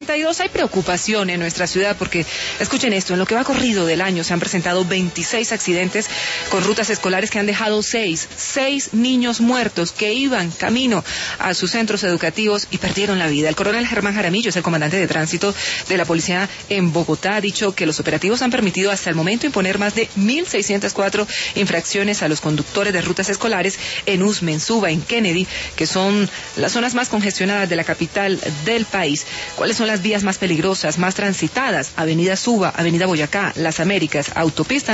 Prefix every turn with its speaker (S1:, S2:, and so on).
S1: 7:32. Hay preocupación en nuestra ciudad porque, escuchen esto, en lo que va corrido del año se han presentado 26 accidentes con rutas escolares que han dejado seis niños muertos que iban camino a sus centros educativos y perdieron la vida. El coronel Germán Jaramillo es el comandante de tránsito de la policía en Bogotá. Ha dicho que los operativos han permitido hasta el momento imponer más de 1.604 infracciones a los conductores de rutas escolares en Usme, en Suba, en Kennedy, que son las zonas más congestionadas de la capital del país. ¿Cuáles son las vías más peligrosas, más transitadas? Avenida Suba, Avenida Boyacá, Las Américas, Autopista